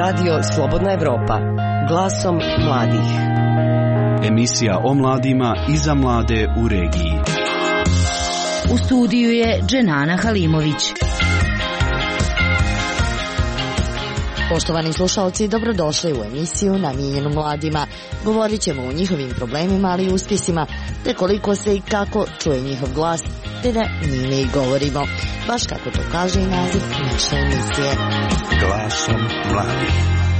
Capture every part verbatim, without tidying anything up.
Radio Slobodna Evropa, glasom mladih. Emisija o mladima i za mlade u regiji. U studiju je Dženana Halimović. Poštovani slušalci, dobrodošli u emisiju namijenjenu mladima. Govorit ćemo o njihovim problemima, ali i uspjesima, te koliko se i kako čuje njihov glas, te da njime i govorimo. Baš kako to kaže i naziv naše emisije. Glasom mladih.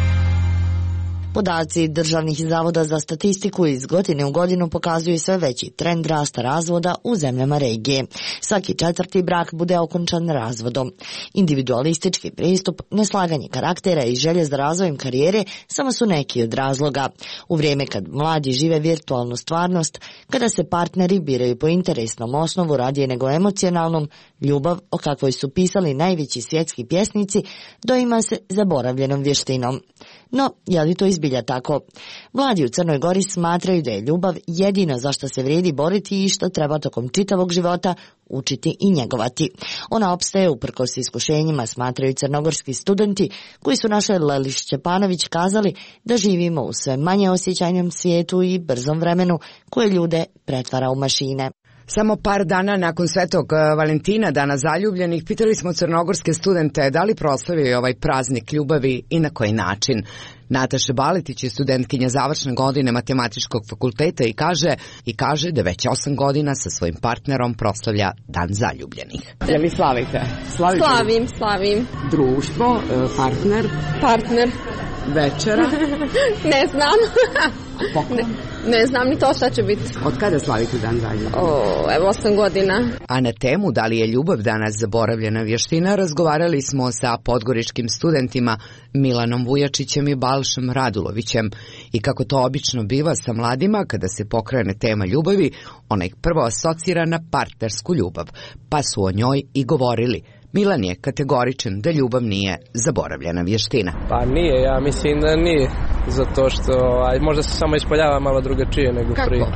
Podaci državnih zavoda za statistiku iz godine u godinu pokazuju sve veći trend rasta razvoda u zemljama regije. Svaki četvrti brak bude okončan razvodom. Individualistički pristup, neslaganje karaktera i želje za razvojem karijere samo su neki od razloga. U vrijeme kad mladi žive virtualnu stvarnost, kada se partneri biraju po interesnom osnovu radije nego emocionalnom, ljubav, o kakvoj su pisali najveći svjetski pjesnici, doima se zaboravljenom vještinom. No, je li to izbilja tako? Mladi u Crnoj Gori smatraju da je ljubav jedino za što se vrijedi boriti i što treba tokom čitavog života učiti i njegovati. Ona opstaje uprkos iskušenjima, smatraju crnogorski studenti koji su našoj Leli Šćepanović kazali da živimo u sve manje osjećajnom svijetu i brzom vremenu koje ljude pretvara u mašine. Samo par dana nakon Svetog Valentina, Dana zaljubljenih, pitali smo crnogorske studente da li proslavljaju ovaj praznik ljubavi i na koji način. Nataša Baletić je studentkinja završne godine Matematičkog fakulteta i kaže i kaže da već osam godina sa svojim partnerom proslavlja Dan zaljubljenih. Je li slavite? Slavite slavim, slavim. Društvo, partner? Partner. Večera? Ne znam. Ne, ne znam ni to šta će biti. Od kada slavite Dan zaljubljenih? O, evo osam godina. A na temu da li je ljubav danas zaboravljena vještina razgovarali smo sa podgoričkim studentima Milanom Vujačićem i Balšom Radulovićem. I kako to obično biva sa mladima, kada se pokrene tema ljubavi, ona ih prvo asocira na partnersku ljubav, pa su o njoj i govorili. Milan je kategoričan da ljubav nije zaboravljena vještina. Pa nije, ja mislim da nije, zato što aj, možda se samo ispoljava malo drugačije nego Kako? prije.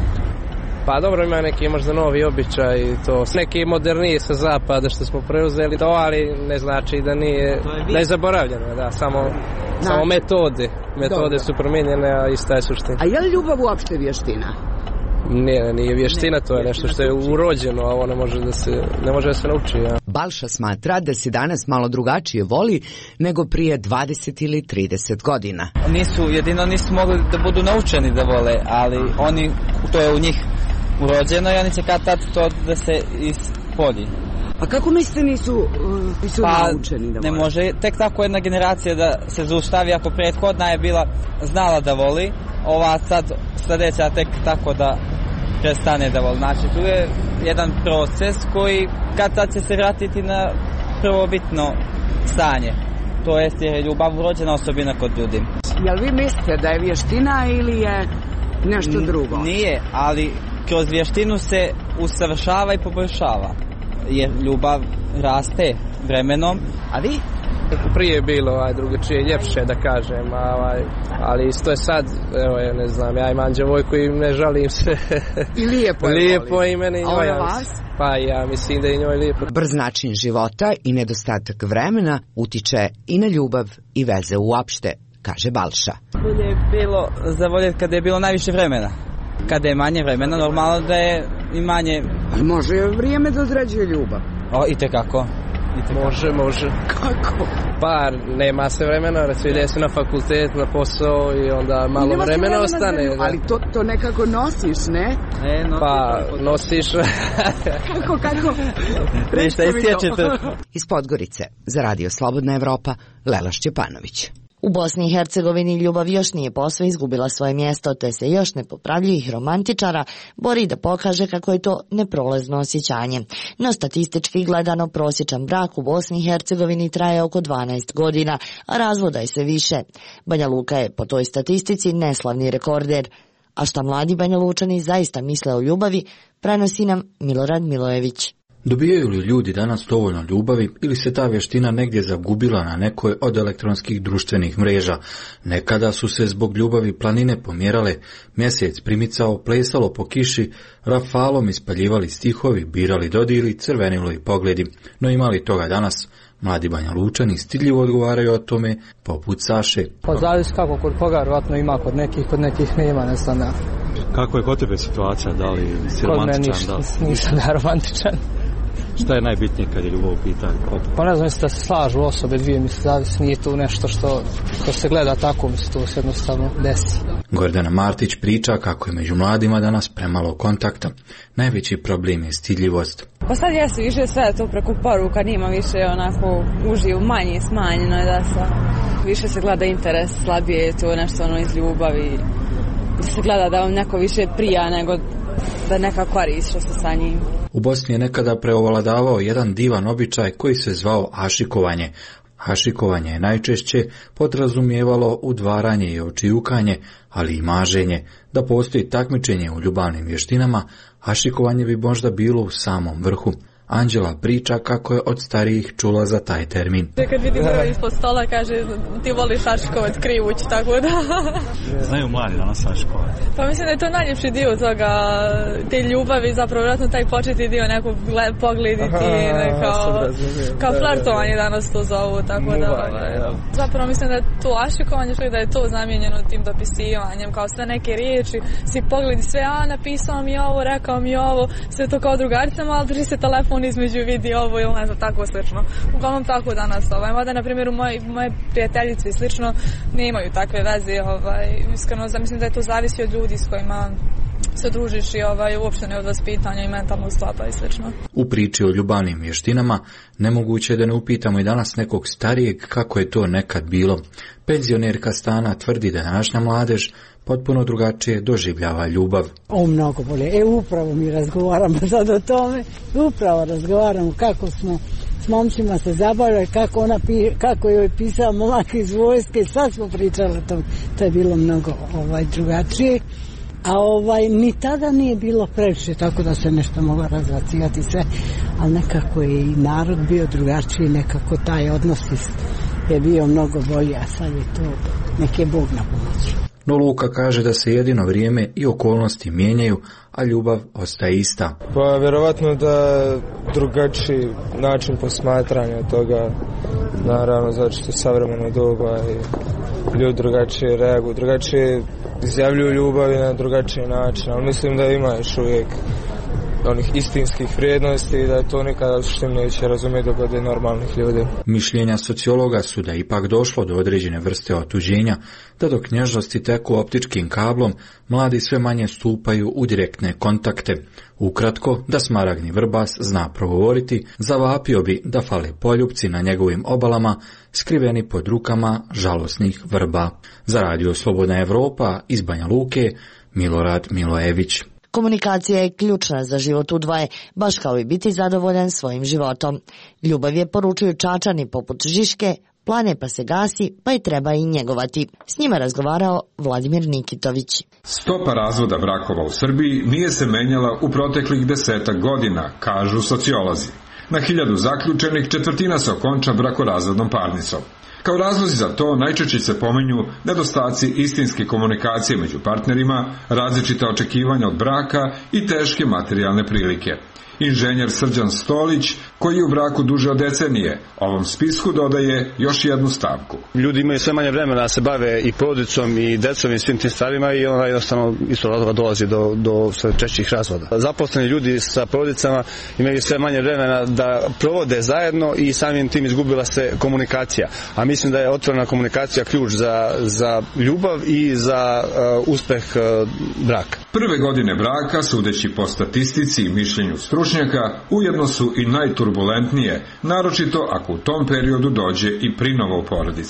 Pa dobro, ima neki možda novi običaj i to, neki moderniji sa zapada što smo preuzeli to, ali ne znači da nije, da je zaboravljeno, da, samo, da. samo metode, metode dobro. su promijenjene, a ista je suština. A je li ljubav uopšte vještina? Nije, nije vještina, to je nešto što je urođeno, a ovo ne može da se, ne može da se nauči. Ja. Balša smatra da se danas malo drugačije voli nego prije dvadeset ili trideset godina. Nisu, jedino nisu mogli da budu naučeni da vole, ali oni, to je u njih urođeno i oni će kad tad to da se ispolji. A kako mislite nisu, nisu pa, naučeni da vole? Ne može, tek tako jedna generacija da se zaustavi, ako prethodna je bila znala da voli, ova sad sljedeća tek tako da prestane da voli. Znači tu je jedan proces koji kad sad će se vratiti na prvobitno stanje. To jest jer je ljubav urođena osobina kod ljudi. Jel vi mislite da je vještina ili je nešto drugo? Nije, ali kroz vještinu se usavršava i poboljšava. Jer ljubav raste vremenom. A vi? Prije je bilo ovaj, drugačije, ljepše da kažem, ovaj, ali isto je sad, evo ja ne znam, ja imam djevojku i ne žalim se. I lijepo je lijepo i meni njoj. A ona vas? Pa ja mislim da je njoj lijepo. Brz način života i nedostatak vremena utiče i na ljubav i veze uopšte, kaže Balša. Bolje je bilo zavoljeti kada je bilo najviše vremena. Kada je manje vremena, normalno da je i manje... Ali može vrijeme da određuje ljubav? O, i tekako. Može, može. Kako? Pa, nema se vremena, recimo ide se na fakultet, na posao i onda malo vremena, vremena ostane. Ali to, to nekako nosiš, ne? E, nosiš pa, nosiš. kako, kako? Ništa, istječete. Iz Podgorice, za Radio Slobodna Evropa, Lela Šćepanović. U Bosni i Hercegovini ljubav još nije posve izgubila svoje mjesto, te se još nepopravljivih romantičara bori da pokaže kako je to neprolazno osjećanje. No statistički gledano prosječan brak u Bosni i Hercegovini traje oko dvanaest godina, a razvoda je sve više. Banja Luka je po toj statistici neslavni rekorder. A šta mladi Banja Lučani zaista misle o ljubavi, prenosi nam Milorad Milojević. Dobijaju li ljudi danas dovoljno ljubavi ili se ta vještina negdje zagubila na nekoj od elektronskih društvenih mreža? Nekada su se zbog ljubavi planine pomjerale, mjesec primicao, plesalo po kiši, rafalom ispaljivali stihovi, birali dodili, crvenili pogledi. No imali toga danas? Mladi Banja Lučani stidljivo odgovaraju o tome, poput Saše. Pa zavisi kako kod koga, vjerojatno ima kod nekih, kod nekih nema, ne znam ja. Kako je kod tebe situacija, da li si romantičan? Kod mene ništa, nisam ja romantičan. Šta je najbitnije kad je ljubav u pitanju? Pa ne znam, mislim da se slažu osobe dvije, mislim, zavisi, nije tu nešto što, što se gleda tako, mislim, to se jednostavno desi. Gordana Martić priča kako je među mladima danas premalo kontakta. Najveći problem je stidljivost. Pa sad jesi više sve to preko poruka, nima više onako uživ, manje smanjeno je da se više se gleda interes, slabije je to nešto ono iz ljubavi, da se gleda da vam neko više prija nego da neka korist što se sa njim. U Bosni je nekada preovladavao jedan divan običaj koji se zvao ašikovanje. Ašikovanje je najčešće podrazumijevalo udvaranje i očijukanje, ali i maženje. Da postoji takmičenje u ljubavnim vještinama, ašikovanje bi možda bilo u samom vrhu. Anđela priča kako je od starijih čula za taj termin. Kad vidim broj ispod stola kaže ti voliš ašikovat krivuć, tako da... Znaju mladi danas ašikovat? Pa mislim da je to najljepši dio toga, te ljubavi, zapravo vjerojatno taj početni dio nekog poglediti, kao, kao flertovanje danas to zovu, tako da... Zapravo mislim da je to ašikovanje, da je to zamijenjeno tim dopisivanjem, kao sve neke riječi, svi pogledi, sve, a napisao mi ovo, rekao mi ovo, sve to kao drugaricama, ali drži se telefon između vidi ovo ili ne znam, tako slično. Uglavnom tako danas, ovaj, mada na primjer moje, moje prijateljice i slično nemaju takve veze, ovaj, iskreno mislim da je to zavisi od ljudi s kojima se družiš i ovaj, uopšte ne od vaspitanja i mentalnog sklapa i slično. U priči o ljubavnim vještinama nemoguće je da ne upitamo i danas nekog starijeg kako je to nekad bilo. Penzionerka Stana tvrdi da današnja mladež potpuno drugačije doživljava ljubav. O, mnogo bolje. E, upravo mi razgovaramo sad o tome. Upravo razgovaramo kako smo s momcima se zabavljali, kako, ona, kako joj pisao momak iz vojske. Sad smo pričali o tome. To je bilo mnogo ovaj, drugačije. A ovaj, ni tada nije bilo previše, tako da se nešto moglo razvacivati sve. Ali nekako je i narod bio drugačiji, nekako taj odnos je bio mnogo bolji, a sad je to nek je Bog na pomoći. No Luka kaže da se jedino vrijeme i okolnosti mijenjaju, a ljubav ostaje ista. Pa vjerovatno da drugačiji način posmatranja toga, naravno zato što je savremeno doba i ljudi drugačije reaguju, drugačije izjavljuju ljubav na drugačiji način, ali mislim da ima još uvijek onih istinskih vrijednosti i da je to nikada što neće razumjeti dok god je normalnih ljudi. Mišljenja sociologa su da ipak došlo do određene vrste otuđenja, da dok nježnosti teku optičkim kablom, mladi sve manje stupaju u direktne kontakte. Ukratko, da smaragdni vrbas zna progovoriti, zavapio bi da fale poljupci na njegovim obalama, skriveni pod rukama žalosnih vrba. Za Radio Slobodna Evropa iz Banja Luke, Milorad Milojević. Komunikacija je ključna za život u dvoje, baš kao i biti zadovoljan svojim životom. Ljubav je, poručuju Čačani poput Žiške, plane pa se gasi, pa i treba i njegovati. S njima razgovarao Vladimir Nikitović. Stopa razvoda brakova u Srbiji nije se menjala u proteklih desetak godina, kažu sociolozi. Na hiljadu zaključenih četvrtina se okonča brakorazvodnom parnicom. Kao razlozi za to najčešće se pominju nedostaci istinske komunikacije među partnerima, različita očekivanja od braka i teške materijalne prilike. Inženjer Srđan Stolić, koji je u braku duže od decenije, ovom spisku dodaje još jednu stavku. Ljudi imaju sve manje vremena da se bave i porodicom i decom i svim tim stvarima i onda jednostavno isto razloga dolazi do, do sve češćih razvoda. Zaposleni ljudi sa porodicama imaju sve manje vremena da provode zajedno i samim tim izgubila se komunikacija. A mislim da je otvorena komunikacija ključ za, za ljubav i za uh, uspeh uh, braka. Prve godine braka, sudeći po statistici i mišljenju stručnjaka, ujedno su i najturbulentnije, naročito ako u tom periodu dođe i prinova u porodici.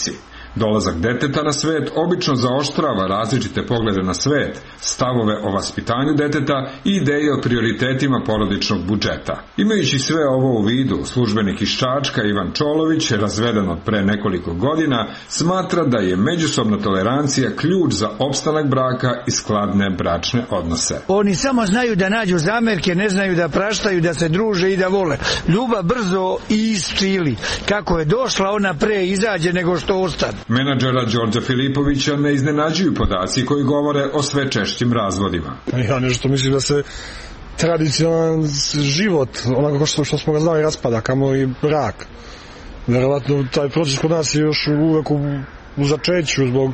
Dolazak deteta na svet obično zaoštrava različite poglede na svet, stavove o vaspitanju deteta i ideje o prioritetima porodičnog budžeta. Imajući sve ovo u vidu, službenik iz Čačka Ivan Čolović, razveden od pre nekoliko godina, smatra da je međusobna tolerancija ključ za opstanak braka i skladne bračne odnose. Oni samo znaju da nađu zamerke, ne znaju da praštaju, da se druže i da vole. Ljubav brzo isčili. Kako je došla, ona pre izađe nego što ostane. Menadžera Đorđa Filipovića ne iznenađuju podaci koji govore o sve češćim razvodima. Ja nešto mislim da se tradicionalan život, onako što, što smo ga znali, raspada, kamo i brak. Verovatno taj proces kod nas je još uvek u, u začeću zbog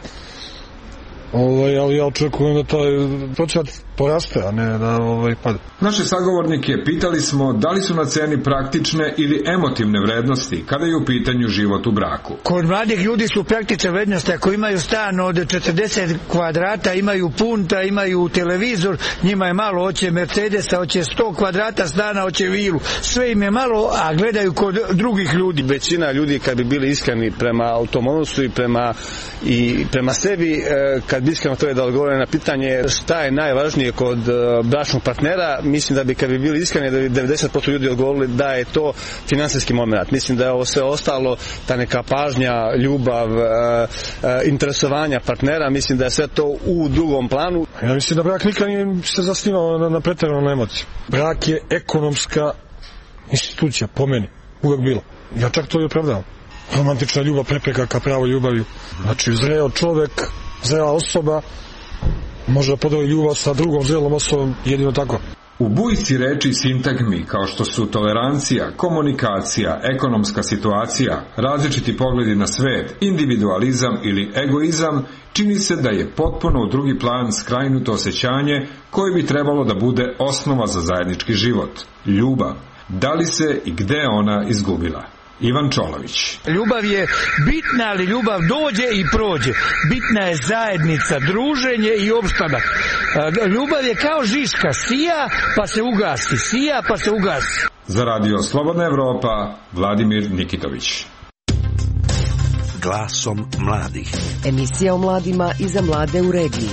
ovaj, ali ja očekujem da taj procenat poraste, a ne da ovaj, pada. Naše sagovornike pitali smo da li su na ceni praktične ili emotivne vrednosti kada je u pitanju život u braku. Kod mladih ljudi su praktične vrednosti, ako imaju stan od četrdeset kvadrata, imaju punta, imaju televizor, njima je malo, hoće Mercedesa, hoće sto kvadrata stana, hoće vilu, sve im je malo, a gledaju kod drugih ljudi. Većina ljudi kad bi bili iskreni prema automonosu i prema, i prema sebi, kad bi iskreno to je da odgovore na pitanje šta je najvažnije kod bračnog partnera, mislim da bi kad bi bili iskreni da bi devedeset posto ljudi odgovorili da je to finansijski moment. Mislim da je ovo sve ostalo, ta neka pažnja, ljubav, interesovanja partnera, mislim da je sve to u drugom planu. Ja mislim da brak nikad nije se zasnivao na, na pretjeranu emociju. Brak je ekonomska institucija, po meni, uvek bilo. Ja čak to i opravdavam. Romantična ljubav prepreka ka pravoj ljubavi. Znači, zreo čovek, zrela osoba može da podeli ljubav sa drugom zrelom osobom, jedino tako. U bujici reči sintagmi kao što su tolerancija, komunikacija, ekonomska situacija, različiti pogledi na svet, individualizam ili egoizam, čini se da je potpuno u drugi plan skrajnuto osjećanje koje bi trebalo da bude osnova za zajednički život. Ljubav. Da li se i gde ona izgubila? Ivan Čolović. Ljubav je bitna, ali ljubav dođe i prođe. Bitna je zajednica, druženje i opstanak. Ljubav je kao žiška, sija pa se ugasi, sija pa se ugasi. Za radio Slobodna Evropa, Vladimir Nikitović. Glasom mladih. Emisija o mladima i za mlade u regiji.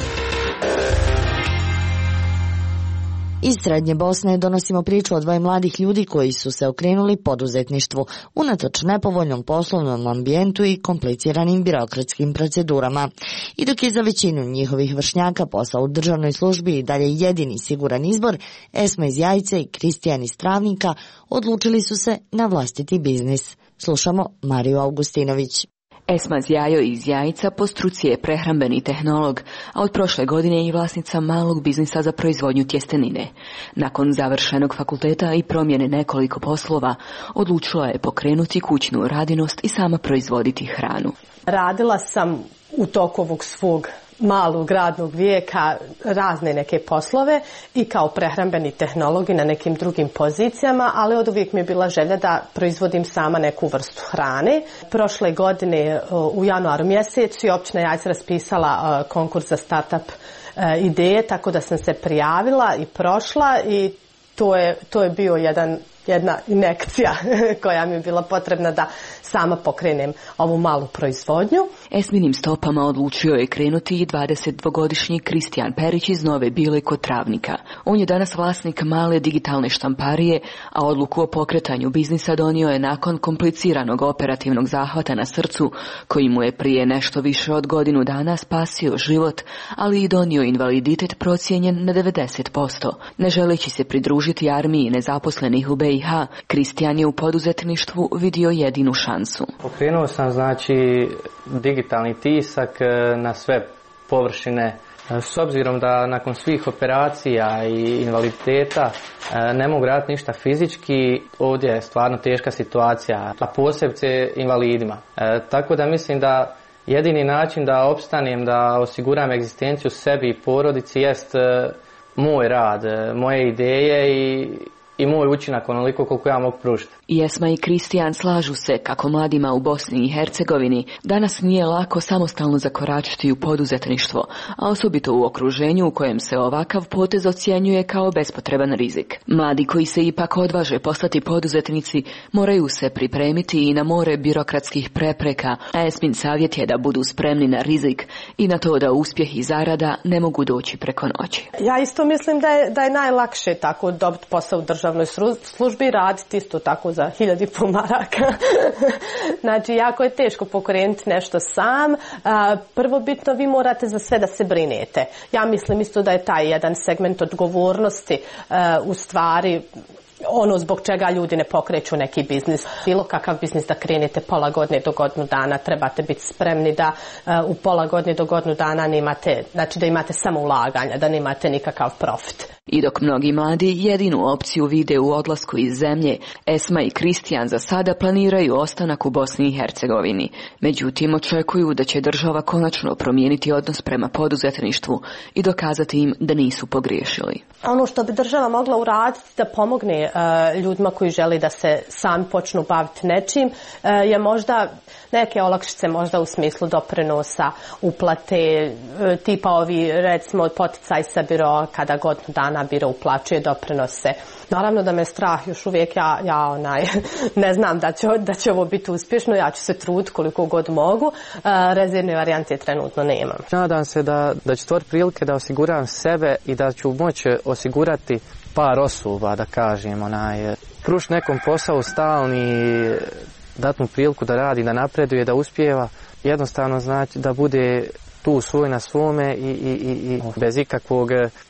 Iz Srednje Bosne donosimo priču o dvoje mladih ljudi koji su se okrenuli poduzetništvu, unatoč nepovoljnom poslovnom ambijentu i kompliciranim birokratskim procedurama. I dok je za većinu njihovih vršnjaka posao u državnoj službi i dalje jedini siguran izbor, Esma iz Jajce i Kristijan iz Travnika odlučili su se na vlastiti biznis. Slušamo Mariju Augustinović. Esma Zjajo iz Jajca po struci je prehrambeni tehnolog, a od prošle godine je i vlasnica malog biznisa za proizvodnju tjestenine. Nakon završenog fakulteta i promjene nekoliko poslova, odlučila je pokrenuti kućnu radinost i sama proizvoditi hranu. Radila sam u toku ovog svog malog radnog vijeka razne neke poslove i kao prehrambeni tehnolog i na nekim drugim pozicijama, ali od uvijek mi je bila želja da proizvodim sama neku vrstu hrane. Prošle godine u januaru mjesecu je općina Jajce raspisala konkurs za startup ideje, tako da sam se prijavila i prošla i to je, to je bio jedan jedna injekcija koja mi je bila potrebna da sama pokrenem ovu malu proizvodnju. Esminim stopama odlučio je krenuti i dvadesetdvogodišnji Kristijan Perić iz Nove Bile kod Travnika. On je danas vlasnik male digitalne štamparije, a odluku o pokretanju biznisa donio je nakon kompliciranog operativnog zahvata na srcu, koji mu je prije nešto više od godinu dana spasio život, ali i donio invaliditet procijenjen na devedeset posto. Ne želeći se pridružiti armiji nezaposlenih u B i H, Kristijan je u poduzetništvu vidio jedinu šansu. Pokrenuo sam znači digitalni tisak na sve površine. S obzirom da nakon svih operacija i invaliditeta ne mogu raditi ništa fizički, ovdje je stvarno teška situacija, a posebce invalidima. E, tako da mislim da jedini način da opstanem, da osiguram egzistenciju sebi i porodici jest moj rad, moje ideje i i moj učinak onoliko koliko ja mogu pružiti. I Esma i Kristijan slažu se kako mladima u Bosni i Hercegovini danas nije lako samostalno zakoračiti u poduzetništvo, a osobito u okruženju u kojem se ovakav potez ocjenjuje kao bespotreban rizik. Mladi koji se ipak odvaže postati poduzetnici moraju se pripremiti i na more birokratskih prepreka, a Esmin savjet je da budu spremni na rizik i na to da uspjeh i zarada ne mogu doći preko noći. Ja isto mislim da je, da je najlakše tako dobiti posao u državnoj službi i raditi isto tako za hiljadi pol maraka. Znači, jako je teško pokrenuti nešto sam. Prvo bitno, vi morate za sve da se brinete. Ja mislim isto da je taj jedan segment odgovornosti u stvari ono zbog čega ljudi ne pokreću neki biznis. Bilo kakav biznis da krenete pola godine do godinu dana, trebate biti spremni da uh, u pola godine do godinu dana nemate, znači da imate samo ulaganja, da nemate nikakav profit. I dok mnogi mladi jedinu opciju vide u odlasku iz zemlje, Esma i Kristijan za sada planiraju ostanak u Bosni i Hercegovini. Međutim, očekuju da će država konačno promijeniti odnos prema poduzetništvu i dokazati im da nisu pogriješili. Ono što bi država mogla uraditi da pomogne uh, ljudima koji žele da se sami počnu baviti nečim uh, je možda neke olakšice možda u smislu doprinosa, uplate, uh, tipa ovi recimo poticaj sa biro kada godinu dana biro uplaćuje doprinose. Naravno da me strah još uvijek, ja, ja onaj, ne znam da će, da će ovo biti uspješno, ja ću se truditi koliko god mogu, uh, rezervne varijante trenutno nemam. Nadam se da, da ću stvoriti prilike da osiguram sebe i da ću moći osigurati par osoba, da kažem, onaj, pružiti nekom posao stalni, dati mu priliku da radi, da napreduje, da uspijeva, jednostavno znači da bude tu svoj na svome i, i, i, i bez ikakvog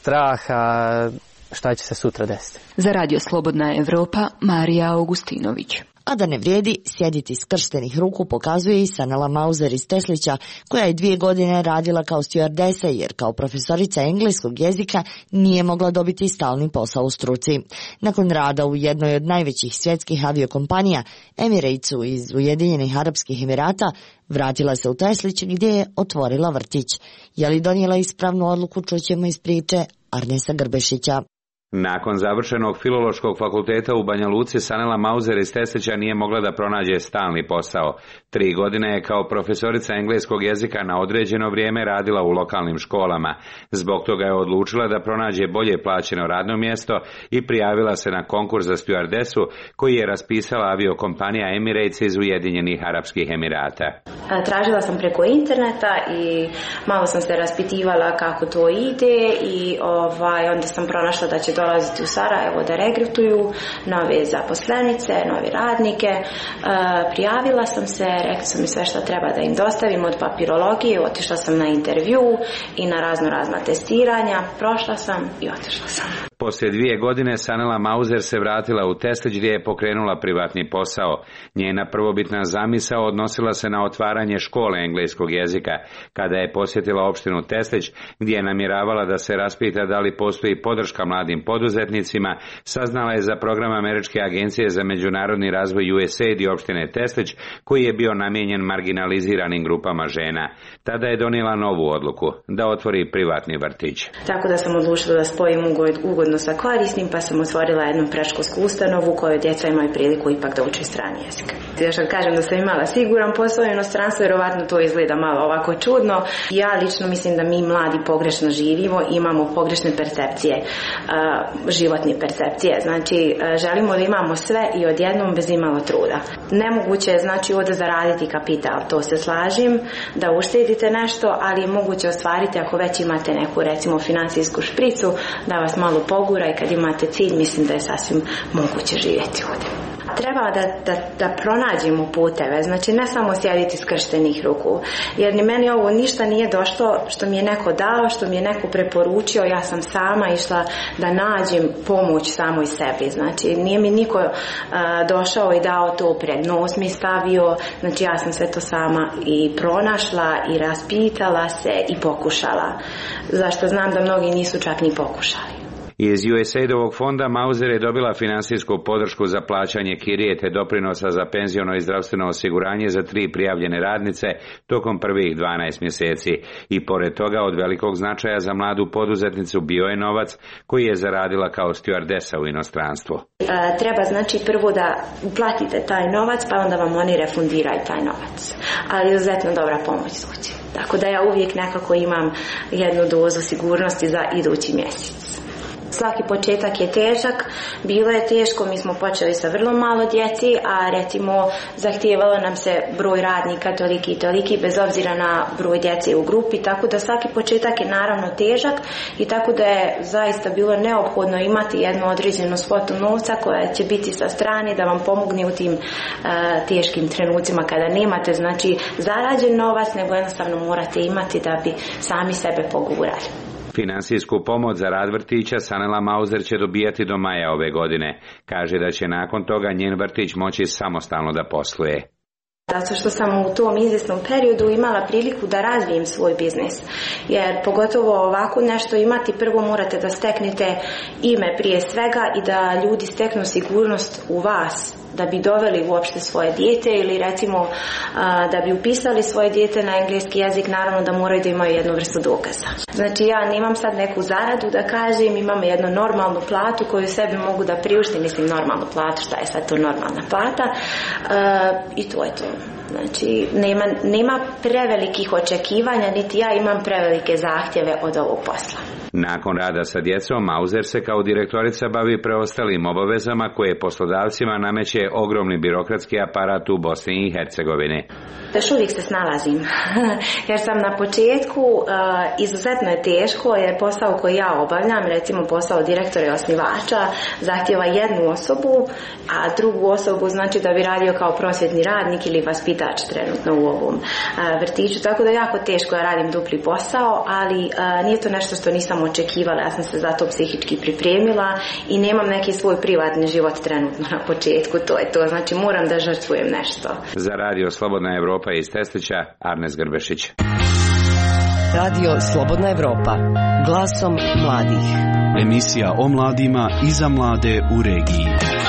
straha šta će se sutra desiti. Za Radio Slobodna Evropa, Marija Augustinović. A da ne vrijedi sjediti skrštenih ruku pokazuje i Sanela Mauser iz Teslića, koja je dvije godine radila kao stjuardesa jer kao profesorica engleskog jezika nije mogla dobiti stalni posao u struci. Nakon rada u jednoj od najvećih svjetskih aviokompanija, Emiratesa iz Ujedinjenih Arapskih Emirata, vratila se u Teslić gdje je otvorila vrtić. Je li donijela ispravnu odluku, čućemo iz priče Arnesa Grbešića. Nakon završenog filološkog fakulteta u Banja Luci, Sanela Mauser iz Teslića nije mogla da pronađe stalni posao. Tri godine je kao profesorica engleskog jezika na određeno vrijeme radila u lokalnim školama. Zbog toga je odlučila da pronađe bolje plaćeno radno mjesto i prijavila se na konkurs za stjuardesu koji je raspisala aviokompanija Emirates iz Ujedinjenih Arapskih Emirata. Tražila sam preko interneta i malo sam se raspitivala kako to ide i ovaj, onda sam pronašla da će dolaziti u Sarajevo da regrutuju nove zaposlenice, nove radnike. E, prijavila sam se, rekla sam mi sve što treba da im dostavim od papirologije, otišla sam na intervju i na razno razna testiranja, prošla sam i otišla sam. Poslije dvije godine Sanela Mauser se vratila u Teslić gdje je pokrenula privatni posao. Njena prvobitna zamisao odnosila se na otvaranje škole engleskog jezika. Kada je posjetila opštinu Teslić, gdje je namjeravala da se raspita da li postoji podrška mladim poduzetnicima, saznala je za program Američke agencije za međunarodni razvoj U S A I D i opštine Teslić, koji je bio namijenjen marginaliziranim grupama žena. Tada je donijela novu odluku, da otvori privatni vrtić. Tako da sam odlučila da spojim ugodno sa korisnim, pa sam otvorila jednu predškolsku ustanovu u kojoj djeca imaju priliku ipak da uče strani jezik. Još kad kažem da sam imala siguran posao u inostranstvu, vjerovatno to izgleda malo ovako čudno. Ja lično mislim da mi mladi pogrešno živimo, imamo pogrešne percepcije, životne percepcije. Znači, želimo da imamo sve i odjednom bez imalo truda. Nemoguće je, znači, ovdje zaraditi kapital, to se slažem, da uštedite nešto, ali je moguće ostvariti ako već imate neku, recimo, financijsku špricu, da vas malo pogura i kad imate cilj, mislim da je sasvim moguće živjeti ovdje. Treba da, da, da pronađemo puteve, znači ne samo sjediti skrštenih ruku, jer ni meni ovo ništa nije došlo što mi je neko dao, što mi je neko preporučio, ja sam sama išla da nađem pomoć samoj sebi, znači nije mi niko uh, došao i dao to pred nos mi stavio, znači ja sam sve to sama i pronašla i raspitala se i pokušala, zašto znam da mnogi nisu čak ni pokušali. Iz U S A I D-ovog fonda Mauser je dobila finansijsku podršku za plaćanje kirije te doprinosa za penziono i zdravstveno osiguranje za tri prijavljene radnice tokom prvih dvanaest mjeseci. I pored toga od velikog značaja za mladu poduzetnicu bio je novac koji je zaradila kao stjuardesa u inostranstvu. E, treba znači prvo da uplatite taj novac pa onda vam oni refundiraju taj novac. Ali izuzetno dobra pomoć zvuči. Tako da ja uvijek nekako imam jednu dozu sigurnosti za idući mjesec. Svaki početak je težak, bilo je teško, mi smo počeli sa vrlo malo djeci, a recimo zahtijevalo nam se broj radnika toliki i toliki bez obzira na broj djece u grupi, tako da svaki početak je naravno težak i tako da je zaista bilo neophodno imati jednu određenu svotu novca koja će biti sa strane da vam pomogne u tim uh, teškim trenucima kada nemate znači zarađen novac, nego jednostavno morate imati da bi sami sebe pogurali. Finansijsku pomoć za rad vrtića Sanela Mauser će dobijati do maja ove godine. Kaže da će nakon toga njen vrtić moći samostalno da posluje. Zato što sam u tom izvjesnom periodu imala priliku da razvijem svoj biznis. Jer pogotovo ovako nešto imati, prvo morate da steknete ime prije svega i da ljudi steknu sigurnost u vas da bi doveli uopšte svoje dijete ili recimo a, da bi upisali svoje dijete na engleski jezik, naravno da moraju da imaju jednu vrstu dokaza. Znači ja nemam sad neku zaradu da kažem, imam jednu normalnu platu koju sebi mogu da priuštim, mislim normalnu platu, šta je sad to normalna plata a, i to je to. Znači nema, nema prevelikih očekivanja, niti ja imam prevelike zahtjeve od ovog posla. Nakon rada sa djecom, Mauser se kao direktorica bavi preostalim obavezama koje poslodavcima nameće ogromni birokratski aparat u Bosni i Hercegovini. Još uvijek se snalazim, jer sam na početku uh, izuzetno je teško, jer posao koji ja obavljam, recimo posao direktora i osnivača, zahtjeva jednu osobu, a drugu osobu znači da bi radio kao prosvjetni radnik ili vaspitač trenutno u ovom uh, vrtiću, tako da je jako teško, ja radim dupli posao, ali uh, nije to nešto što nisam očekivala, ja sam se za to psihički pripremila i nemam neki svoj privatni život trenutno na početku, to je to, znači moram da žrtvujem nešto. Za radio Slobodna Evropa iz Testića, Arnes Grbešić. Radio Slobodna Evropa, glasom mladih. Emisija o mladima i za mlade u regiji.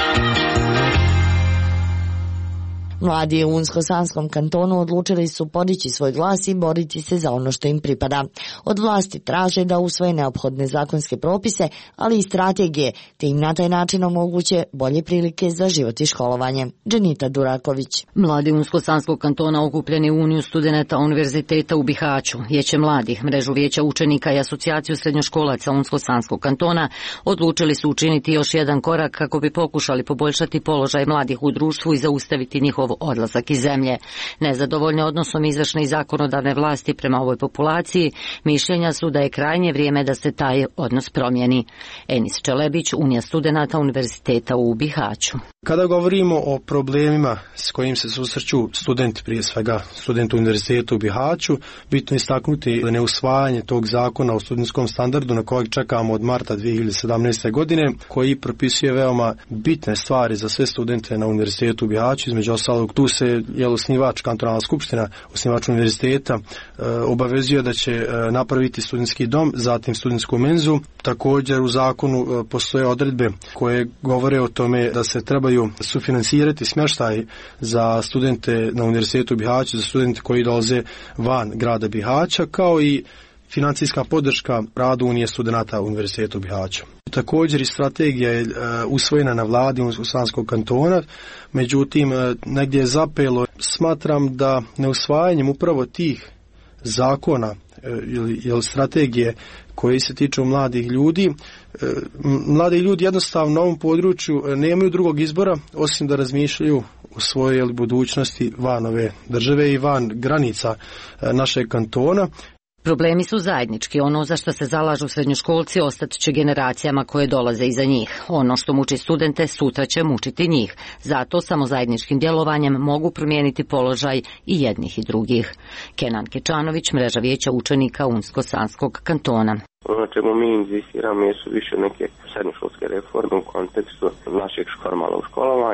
Mladi u Unsko-Sanskom kantonu odlučili su podići svoj glas i boriti se za ono što im pripada. Od vlasti traže da usvoje neophodne zakonske propise, ali i strategije, te im na taj način omoguće bolje prilike za život i školovanje. Dženita Duraković. Mladi Unsko-Sanskog kantona okupljeni u Uniju studenata Univerziteta u Bihaću, Vijeće mladih, mrežu vijeća učenika i asocijaciju srednjoškolaca Unsko-Sanskog kantona odlučili su učiniti još jedan korak kako bi pokušali poboljšati položaj mladih u društvu i zaustaviti njihov odlazak iz zemlje. Nezadovoljni odnosom izvršne i zakonodavne vlasti prema ovoj populaciji, mišljenja su da je krajnje vrijeme da se taj odnos promijeni. Enis Čelebić, Unija studenata Univerziteta u Bihaću. Kada govorimo o problemima s kojim se susreću studenti, prije svega studenti Univerziteta u Bihaću, bitno istaknuti neusvajanje tog zakona o studentskom standardu na kojeg čekamo od marta dvije hiljade sedamnaeste. godine, koji propisuje veoma bitne stvari za sve studente na Univerzitetu u Bihaću. Između ostalog, tu se je osnivač, kantonalna skupština, osnivač univerziteta, e, obavezuje da će e, napraviti studentski dom, zatim studentsku menzu. Također u zakonu e, postoje odredbe koje govore o tome da se trebaju sufinansirati smještaj za studente na Univerzitetu u Bihaću, za studente koji dolaze van grada Bihaća, kao i financijska podrška radu Unije studenata Univerziteta u Bihaću. Također i strategija je uh, usvojena na vladi Unsko-Sanskog kantona, međutim uh, negdje je zapelo. Smatram da neusvajanjem upravo tih zakona uh, ili, ili strategije koje se tiču mladih ljudi, uh, mladi ljudi jednostavno na ovom području uh, nemaju drugog izbora osim da razmišljaju o svojoj budućnosti van ove države i van granica uh, našeg kantona. Problemi su zajednički, ono za što se zalažu srednjoškolci ostat će generacijama koje dolaze iza njih. Ono što muči studente sutra će mučiti njih. Zato samo zajedničkim djelovanjem mogu promijeniti položaj i jednih i drugih. Kenan Kečanović, mreža vijeća učenika Unsko-Sanskog kantona. Ono čemu mi inzistiramo jesu više neke srednjoškolske reforme u kontekstu našeg formalnog školovanja,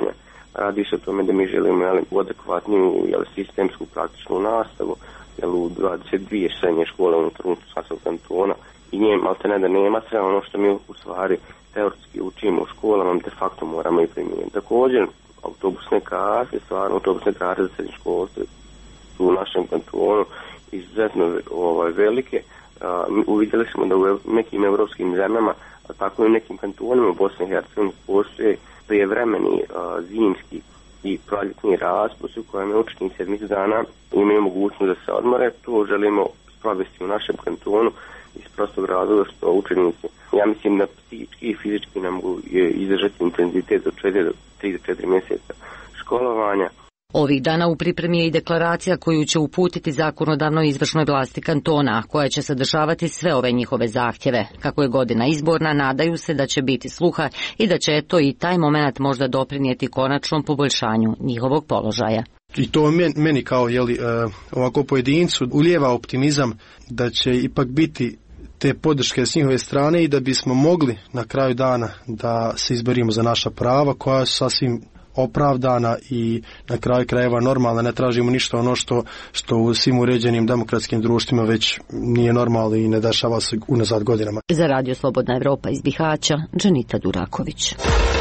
Radi se o tome da mi želimo jel, adekvatniju jel, sistemsku praktičnu nastavu jel, u dvadeset dvije srednje škole unutar Unsko-Sanskog kantona i nje malte ne da nema sve ono što mi u stvari teoretski učimo u školama de facto moramo i primijeniti. Također autobusne karte, stvarno autobusne karte za srednje školstvo u našem kantonu izuzetno ovaj, velike. Uh, uvidjeli smo da u nekim evropskim zemljama, a tako i u nekim kantonima u Bosni i Hercegovini postoje prijevremeni uh, zimski i proljetni raspust u kojem učenici sedmicu dana imaju mogućnost da se odmore. To želimo sprovesti u našem kantonu iz prostog razloga što učenici, ja mislim da psihički i fizički ne mogu izdržati intenzitet od tri do četiri mjeseca školovanja. Ovih dana u pripremi je i deklaracija koju će uputiti zakonodavnoj izvršnoj vlasti kantona, koja će sadržavati sve ove njihove zahtjeve. Kako je godina izborna, nadaju se da će biti sluha i da će eto i taj moment možda doprinijeti konačnom poboljšanju njihovog položaja. I to meni kao jeli, ovako pojedincu ulijeva optimizam da će ipak biti te podrške s njihove strane i da bismo mogli na kraju dana da se izborimo za naša prava koja su sasvim opravdana i na kraju krajeva normalna, ne tražimo ništa ono što, što u svim uređenim demokratskim društvima već nije normalno i ne dešava se unazad godinama. Za Radio Slobodna Evropa iz Bihaća, Dženita Duraković.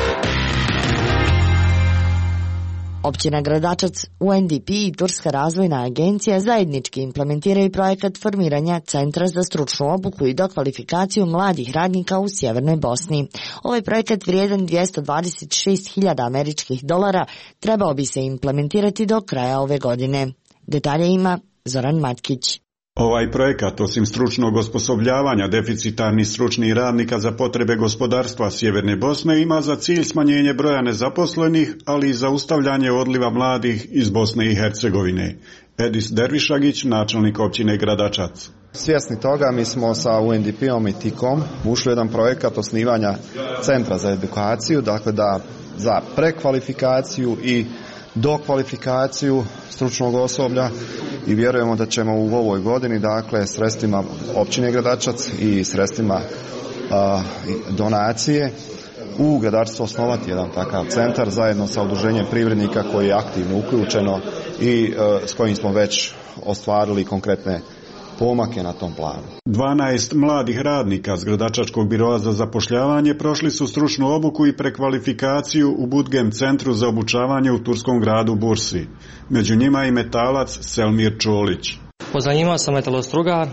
Općina Gradačac, U N D P i Turska razvojna agencija zajednički implementiraju projekat formiranja Centra za stručnu obuku i dokvalifikaciju mladih radnika u Sjevernoj Bosni. Ovaj projekat vrijedan dvjesto dvadeset šest hiljada američkih dolara trebao bi se implementirati do kraja ove godine. Detalje ima Zoran Matkić. Ovaj projekat, osim stručnog osposobljavanja deficitarnih stručnih radnika za potrebe gospodarstva Sjeverne Bosne, ima za cilj smanjenje broja nezaposlenih, ali i zaustavljanje odliva mladih iz Bosne i Hercegovine. Edis Dervišagić, načelnik općine Gradačac. Svjesni toga, mi smo sa U N D P-om i T I K-om ušli u jedan projekat osnivanja Centra za edukaciju, dakle da za prekvalifikaciju i dokvalifikaciju stručnog osoblja i vjerujemo da ćemo u ovoj godini, dakle, sredstvima općine Gradačac i sredstvima a, donacije u Gradačcu osnovati jedan takav centar zajedno sa udruženjem privrednika koji je aktivno uključeno i a, s kojim smo već ostvarili konkretne pomake na tom planu. dvanaest mladih radnika s Gradačačkog biroa za zapošljavanje prošli su stručnu obuku i prekvalifikaciju u Budgem centru za obučavanje u turskom gradu Bursi. Među njima i metalac Selmir Čolić. Pozanimao sam metalostrugar,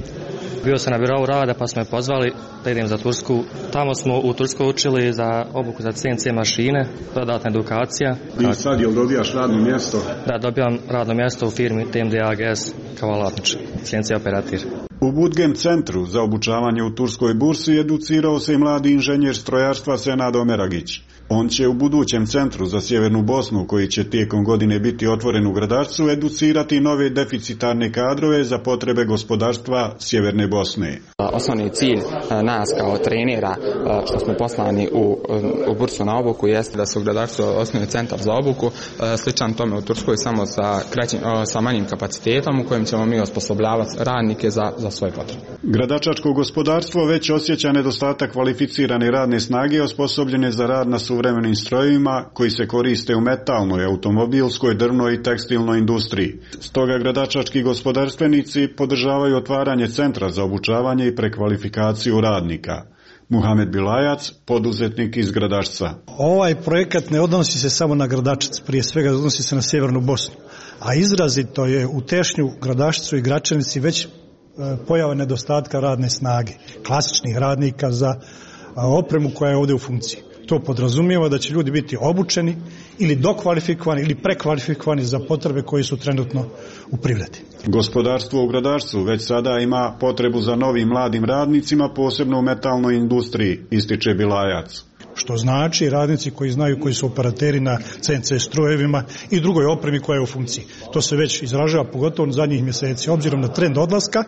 bio sam na birou rada pa smo me pozvali da idem za Tursku. Tamo smo u Turskoj učili za obuku za C N C mašine, dodatna edukacija. I sad jel dobijaš radno mjesto? Da, dobijam radno mjesto u firmi T M D A G S kao alatnič, C N C operatir. U Budgem centru za obučavanje u Turskoj Bursi educirao se i mladi inženjer strojarstva Senad Omeragić. On će u budućem centru za Sjevernu Bosnu, koji će tijekom godine biti otvoren u Gradačcu, educirati nove deficitarne kadrove za potrebe gospodarstva Sjeverne Bosne. Osnovni cilj nas kao trenera što smo poslani u, u Bursu na obuku jeste da se u Gradačcu osnuje centar za obuku, sličan tome u Turskoj samo sa, krećim, sa manjim kapacitetom u kojem ćemo mi osposobljavati radnike za, za svoje potrebe. Gradačačko gospodarstvo već osjeća nedostatak kvalificirane radne snage osposobljene za rad na suvremenim strojevima koji se koriste u metalnoj, automobilskoj, drvnoj i tekstilnoj industriji. Stoga gradačački gospodarstvenici podržavaju otvaranje centra za obučavanje i prekvalifikaciju radnika. Muhamed Bilajac, poduzetnik iz Gradačca. Ovaj projekat ne odnosi se samo na Gradačac, prije svega odnosi se na Sjevernu Bosnu, a izrazito je u Tešnju, Gradačcu i Gračanici već pojava nedostatka radne snage, klasičnih radnika za opremu koja je ovdje u funkciji. To podrazumijeva da će ljudi biti obučeni ili dokvalifikovani ili prekvalifikovani za potrebe koji su trenutno u privredi. Gospodarstvo u Gradačcu već sada ima potrebu za novim mladim radnicima, posebno u metalnoj industriji, ističe Bilajac. Što znači radnici koji znaju koji su operateri na C N C strojevima i drugoj opremi koja je u funkciji. To se već izražava pogotovo u zadnjih mjeseci, obzirom na trend odlaska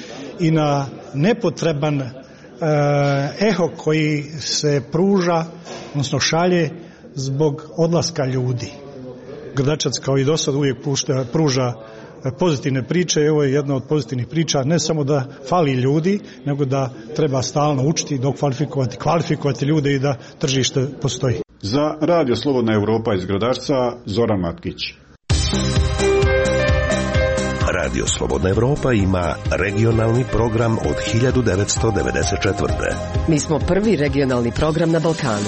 i na nepotreban e, eho koji se pruža, odnosno šalje zbog odlaska ljudi. Gradačac kao i do sad uvijek pušta, pruža pozitivne priče i ovo je jedna od pozitivnih priča, ne samo da fali ljudi, nego da treba stalno učiti, dokvalifikovati, kvalifikovati ljude i da tržište postoji. Za Radio Slobodna Europa iz Gradarca, Zoran Matkić. Radio Slobodna Europa ima regionalni program od hiljadu devetsto devedeset četvrte. Mi smo prvi regionalni program na Balkanu.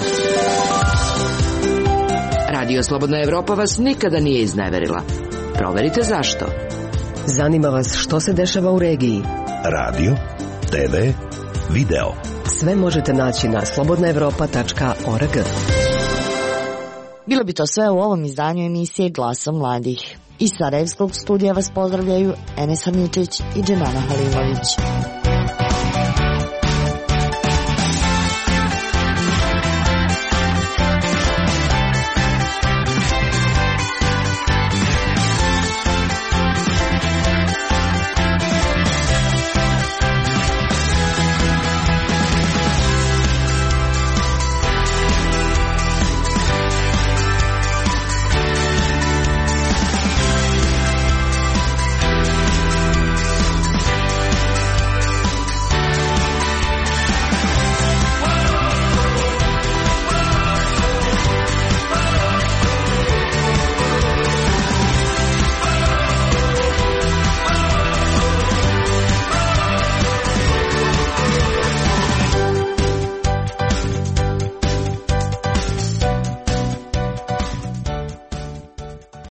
Radio Slobodna Europa vas nikada nije izneverila. Proverite zašto. Zanima vas što se dešava u regiji. Radio, te ve, video. Sve možete naći na slobodna evropa tačka org. Bilo bi to sve u ovom izdanju emisije Glasom mladih. Iz Sarajevskog studija vas pozdravljaju Enes Haničić i Dženana Halimović.